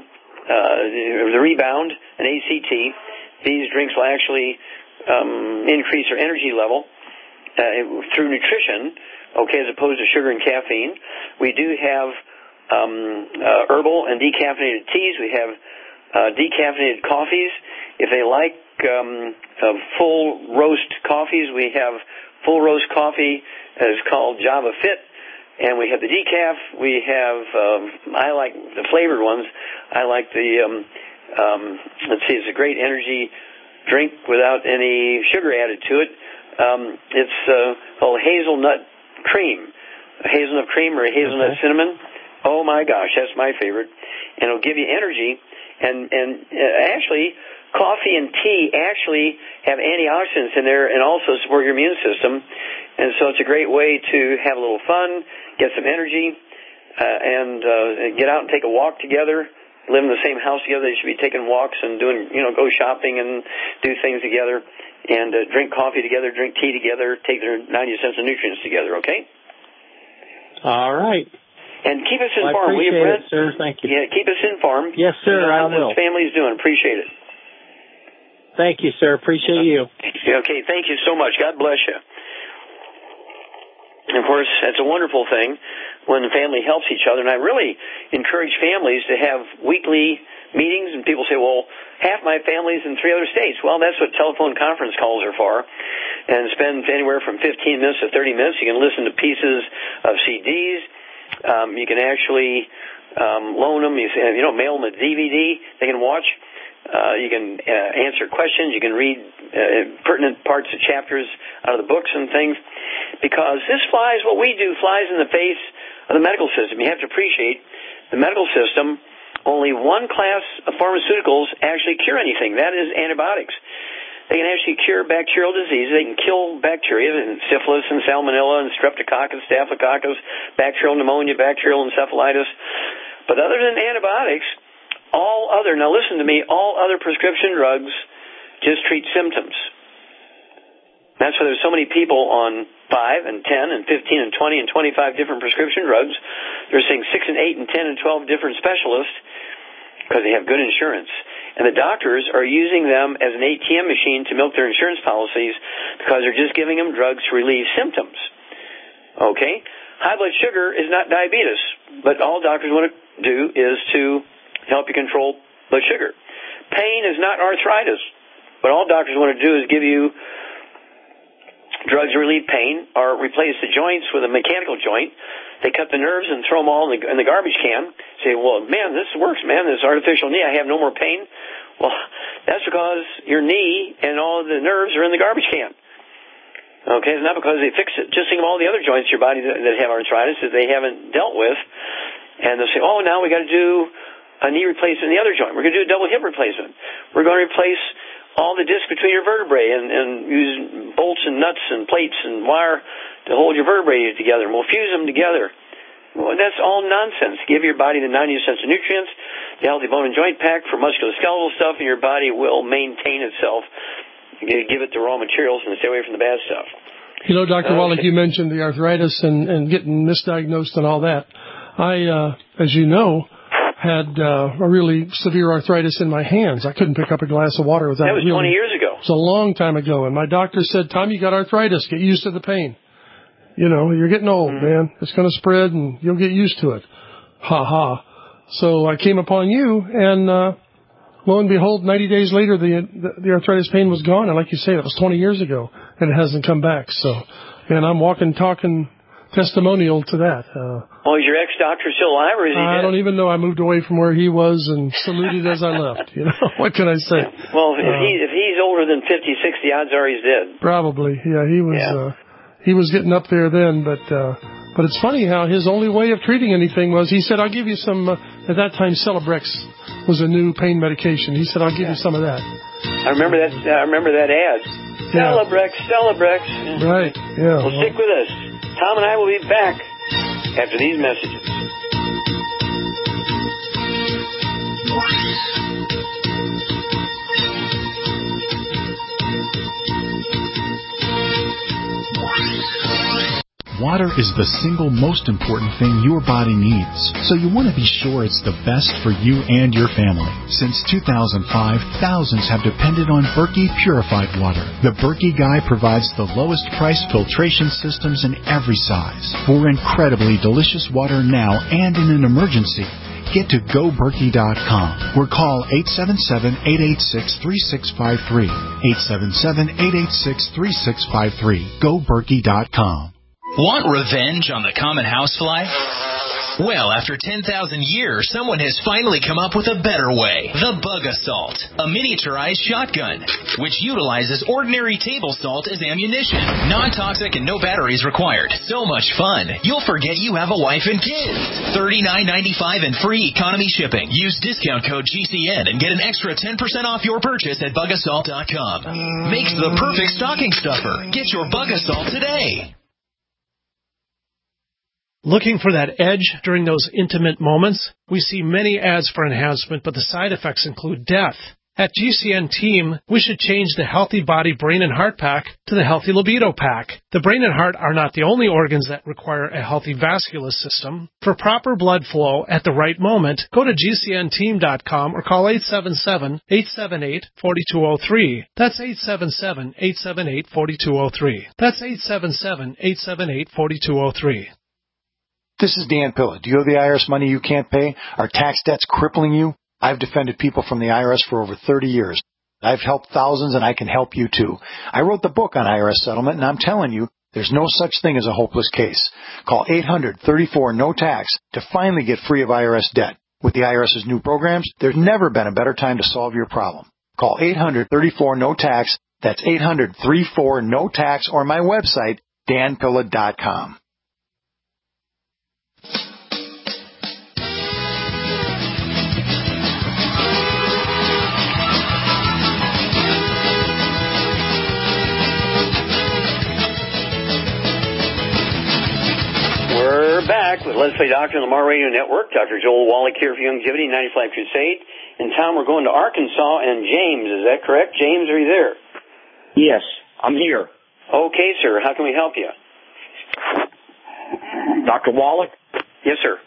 the Rebound and ACT. These drinks will actually increase their energy level through nutrition, okay, as opposed to sugar and caffeine. We do have herbal and decaffeinated teas. We have decaffeinated coffees. If they like full roast coffees, we have full roast coffee. It's called Java Fit. And we have the decaf. We have, I like the flavored ones. I like the, it's a great energy drink without any sugar added to it. It's called hazelnut cream. Hazelnut cream or hazelnut cinnamon. Oh my gosh, that's my favorite. And it'll give you energy. And actually, coffee and tea actually have antioxidants in there and also support your immune system. And so it's a great way to have a little fun, get some energy, and get out and take a walk together. Live in the same house together. They should be taking walks and doing, go shopping and do things together. And drink coffee together, drink tea together, take their 90 cents of nutrients together, okay? All right. And keep us informed, will you, Brent? It, sir. Thank you. Yeah, keep us informed. Yes, sir, I will. How this family's doing. Appreciate it. Thank you, sir. Appreciate you. Okay, thank you so much. God bless you. And of course, that's a wonderful thing when the family helps each other. And I really encourage families to have weekly meetings. And people say, well, half my family's in 3 other states. Well, that's what telephone conference calls are for. And spend anywhere from 15 minutes to 30 minutes. You can listen to pieces of CDs. You can actually loan them. Mail them a DVD they can watch. You can answer questions. You can read pertinent parts of chapters out of the books and things. Because what we do flies in the face of the medical system. You have to appreciate the medical system. Only one class of pharmaceuticals actually cure anything. That is antibiotics. They can actually cure bacterial diseases. They can kill bacteria, and syphilis and salmonella and streptococcus, staphylococcus, bacterial pneumonia, bacterial encephalitis. But other than antibiotics, now listen to me, all other prescription drugs just treat symptoms. That's why there's so many people on 5 and 10 and 15 and 20 and 25 different prescription drugs. They're seeing 6 and 8 and 10 and 12 different specialists because they have good insurance. And the doctors are using them as an ATM machine to milk their insurance policies because they're just giving them drugs to relieve symptoms. Okay? High blood sugar is not diabetes, but all doctors want to do is to help you control blood sugar. Pain is not arthritis, but all doctors want to do is give you drugs to relieve pain or replace the joints with a mechanical joint. They cut the nerves and throw them all in the garbage can. Say, well, man, this works, man, this artificial knee, I have no more pain. Well, that's because your knee and all of the nerves are in the garbage can. Okay, it's not because they fix it. Just think of all the other joints in your body that have arthritis that they haven't dealt with. And they'll say, oh, now we got to do a knee replacement in the other joint. We're going to do a double hip replacement. We're going to replace all the discs between your vertebrae and use bolts and nuts and plates and wire to hold your vertebrae together. And we'll fuse them together. Well, that's all nonsense. Give your body the 90 cents of nutrients, the healthy bone and joint pack for musculoskeletal stuff, and your body will maintain itself. You give it the raw materials and stay away from the bad stuff. Dr. Wallach, you mentioned the arthritis and getting misdiagnosed and all that. I, as you know, had a really severe arthritis in my hands. I couldn't pick up a glass of water without. That was 20 years ago. It's a long time ago. And my doctor said, Tom, you got arthritis. Get used to the pain. You're getting old, man. It's going to spread and you'll get used to it. Ha ha. So I came upon you and lo and behold, 90 days later, the arthritis pain was gone. And like you say, that was 20 years ago, and it hasn't come back. So, and I'm talking testimonial to that. Is your ex-doctor still alive, or is he dead? I don't even know. I moved away from where he was and saluted as I left. What can I say? Well, if he's older than 50, 60, odds are he's dead. Probably, yeah. He was getting up there then, but it's funny how his only way of treating anything was he said, "I'll give you some." At that time, Celebrex was a new pain medication. He said, "I'll give you some of that." I remember that ad. Celebrex. Right. Yeah. Well, stick with us. Tom and I will be back after these messages. Water is the single most important thing your body needs, so you want to be sure it's the best for you and your family. Since 2005, thousands have depended on Berkey purified water. The Berkey Guy provides the lowest price filtration systems in every size. For incredibly delicious water now and in an emergency, get to GoBerkey.com or call 877-886-3653. 877-886-3653. GoBerkey.com. Want revenge on the common housefly? Well, after 10,000 years, someone has finally come up with a better way. The Bug Assault, a miniaturized shotgun, which utilizes ordinary table salt as ammunition. Non-toxic and no batteries required. So much fun, you'll forget you have a wife and kids. $39.95 and free economy shipping. Use discount code GCN and get an extra 10% off your purchase at bugassault.com. Makes the perfect stocking stuffer. Get your Bug Assault today. Looking for that edge during those intimate moments? We see many ads for enhancement, but the side effects include death. At GCN Team, we should change the Healthy Body Brain and Heart Pack to the Healthy Libido Pack. The brain and heart are not the only organs that require a healthy vascular system. For proper blood flow at the right moment, go to GCNteam.com or call 877-878-4203. That's 877-878-4203. That's 877-878-4203. This is Dan Pilla. Do you have the IRS money you can't pay? Are tax debts crippling you? I've defended people from the IRS for over 30 years. I've helped thousands, and I can help you too. I wrote the book on IRS settlement, and I'm telling you, there's no such thing as a hopeless case. Call 800-34-NO-TAX to finally get free of IRS debt. With the IRS's new programs, there's never been a better time to solve your problem. Call 800-34-NO-TAX. That's 800-34-NO-TAX, or my website, danpilla.com. We're back with Leslie Doctor on the Mar Radio Network. Dr. Joel Wallach here for Youngevity 95 Crusade. And Tom, we're going to Arkansas and James. Is that correct? James, are you there? Yes, I'm here. Okay, sir. How can we help you? Dr. Wallach? Yes, sir.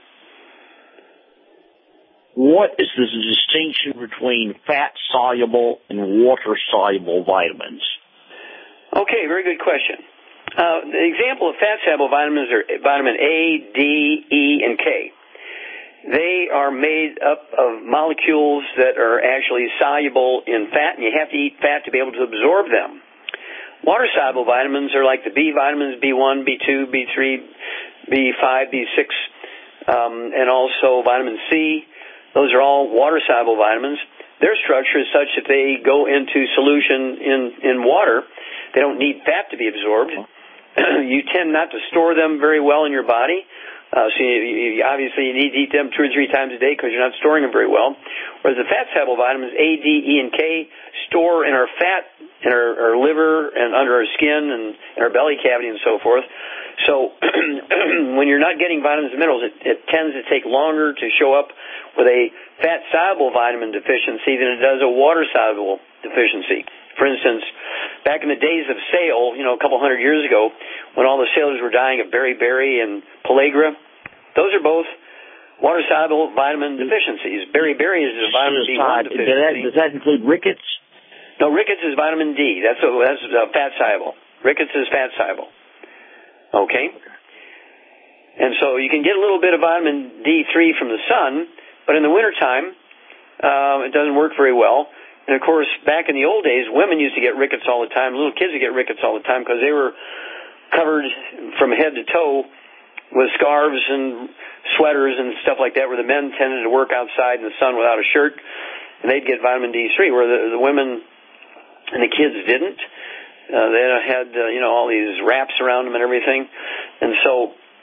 What is the distinction between fat-soluble and water-soluble vitamins? Okay, very good question. The example of fat-soluble vitamins are vitamin A, D, E, and K. They are made up of molecules that are actually soluble in fat, and you have to eat fat to be able to absorb them. Water-soluble vitamins are like the B vitamins, B1, B2, B3, B5, B6, and also vitamin C. Those are all water-soluble vitamins. Their structure is such that they go into solution in water. They don't need fat to be absorbed. You tend not to store them very well in your body. So obviously you need to eat them 2 or 3 times a day because you're not storing them very well. Whereas the fat-soluble vitamins A, D, E, and K store in our fat, in our liver, and under our skin, and in our belly cavity, and so forth. So when you're not getting vitamins and minerals, it tends to take longer to show up with a fat-soluble vitamin deficiency than it does a water-soluble deficiency. For instance, back in the days of sail, a couple hundred years ago, when all the sailors were dying of beriberi and pellagra, those are both water-soluble vitamin deficiencies. Beriberi is a vitamin B1 deficiency. Does that include rickets? No, rickets is vitamin D. That's fat-soluble. Rickets is fat-soluble. Okay? And so you can get a little bit of vitamin D3 from the sun, but in the wintertime, It doesn't work very well. And, of course, back in the old days, women used to get rickets all the time. Little kids would get rickets all the time because they were covered from head to toe with scarves and sweaters and stuff like that, where the men tended to work outside in the sun without a shirt, and they'd get vitamin D3, where the women and the kids didn't. They had, all these wraps around them and everything. And so,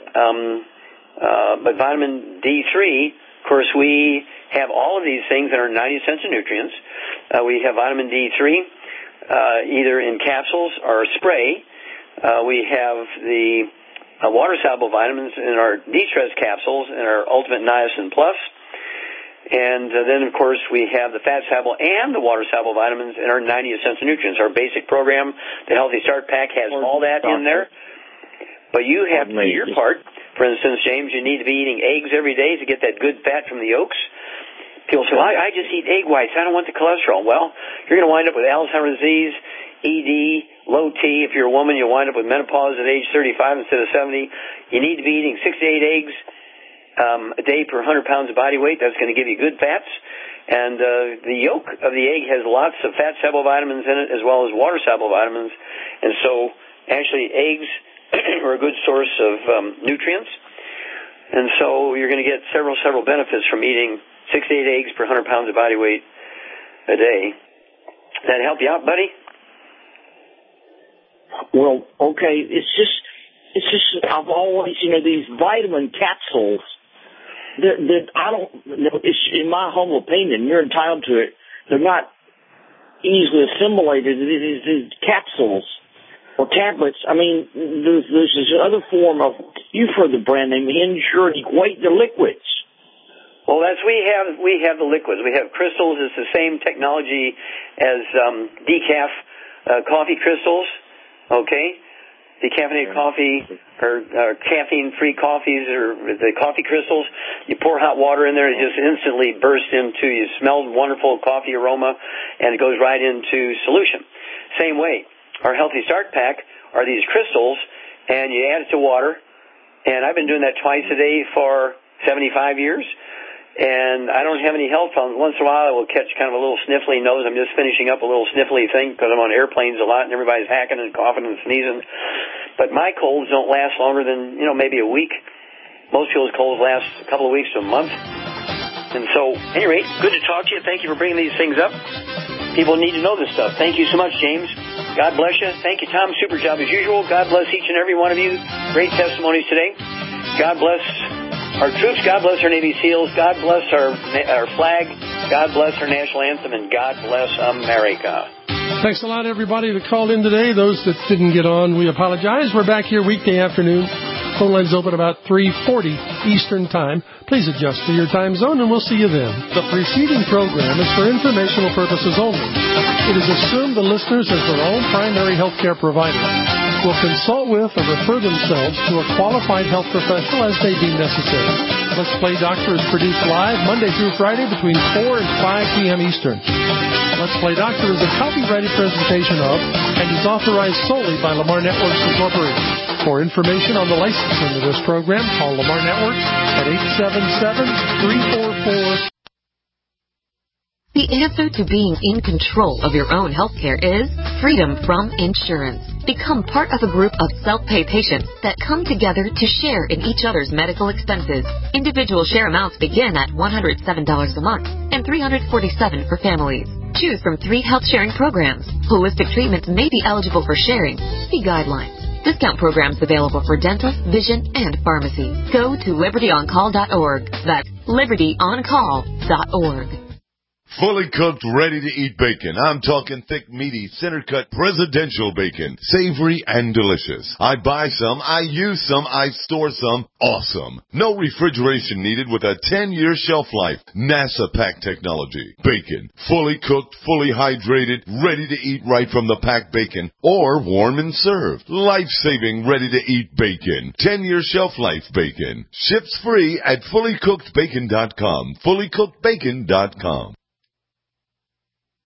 but vitamin D3, of course, we have all of these things in our 90 essential nutrients. We have vitamin D3 either in capsules or spray. We have the water-soluble vitamins in our de-stress capsules and our Ultimate Niacin Plus. And then, of course, we have the fat-soluble and the water-soluble vitamins in our 90 essential nutrients. Our basic program, the Healthy Start Pack, has all that in there. But you have to do your part. For instance, James, you need to be eating eggs every day to get that good fat from the yolks. People say, well, I just eat egg whites. I don't want the cholesterol. Well, you're going to wind up with Alzheimer's disease, ED, low T. If you're a woman, you'll wind up with menopause at age 35 instead of 70. You need to be eating 6 to 8 eggs a day per 100 pounds of body weight. That's going to give you good fats. And the yolk of the egg has lots of fat-soluble vitamins in it as well as water-soluble vitamins. And so actually eggs are a good source of nutrients. And so you're going to get several benefits from eating 6 to 8 eggs per 100 pounds of body weight a day. That help you out, buddy? Well, okay. It's just I've always, these vitamin capsules that I don't, it's, in my humble opinion, you're entitled to it. They're not easily assimilated. These capsules or tablets. I mean, there's this other form of, you've heard the brand name, Ensure and Equate, the liquids. Well, we have the liquids. We have crystals. It's the same technology as decaf coffee crystals. Okay, decaffeinated coffee or caffeine-free coffees or the coffee crystals. You pour hot water in there, it just instantly bursts into. You smell wonderful coffee aroma, and it goes right into solution. Same way, our Healthy Start Pack are these crystals, and you add it to water. And I've been doing that twice a day for 75 years. And I don't have any health problems. Once in a while, I will catch kind of a little sniffly nose. I'm just finishing up a little sniffly thing because I'm on airplanes a lot and everybody's hacking and coughing and sneezing. But my colds don't last longer than, maybe a week. Most people's colds last a couple of weeks to a month. And so, at any rate, good to talk to you. Thank you for bringing these things up. People need to know this stuff. Thank you so much, James. God bless you. Thank you, Tom. Super job as usual. God bless each and every one of you. Great testimonies today. God bless our troops, God bless our Navy SEALs, God bless our flag, God bless our national anthem, and God bless America. Thanks a lot, everybody, that called in today. Those that didn't get on, we apologize. We're back here weekday afternoon. Phone lines open about 3:40 Eastern Time. Please adjust to your time zone, and we'll see you then. The preceding program is for informational purposes only. It is assumed the listeners, as their own primary health care provider, will consult with or refer themselves to a qualified health professional as may deem necessary. Let's Play Doctor is produced live Monday through Friday between 4 and 5 p.m. Eastern. Let's Play Doctor is a copyrighted presentation of and is authorized solely by Lamar Networks Incorporated. For information on the licensing of this program, call Lamar Networks at 877-344. The answer to being in control of your own healthcare is freedom from insurance. Become part of a group of self-pay patients that come together to share in each other's medical expenses. Individual share amounts begin at $107 a month and $347 for families. Choose from 3 health-sharing programs. Holistic treatments may be eligible for sharing. See guidelines. Discount programs available for dental, vision, and pharmacy. Go to libertyoncall.org. That's libertyoncall.org. Fully cooked, ready-to-eat bacon. I'm talking thick, meaty, center-cut presidential bacon. Savory and delicious. I buy some, I use some, I store some. Awesome. No refrigeration needed with a 10-year shelf life. NASA pack technology. Bacon. Fully cooked, fully hydrated, ready to eat right from the packed bacon. Or warm and served. Life-saving, ready-to-eat bacon. 10-year shelf life bacon. Ships free at fullycookedbacon.com. Fullycookedbacon.com.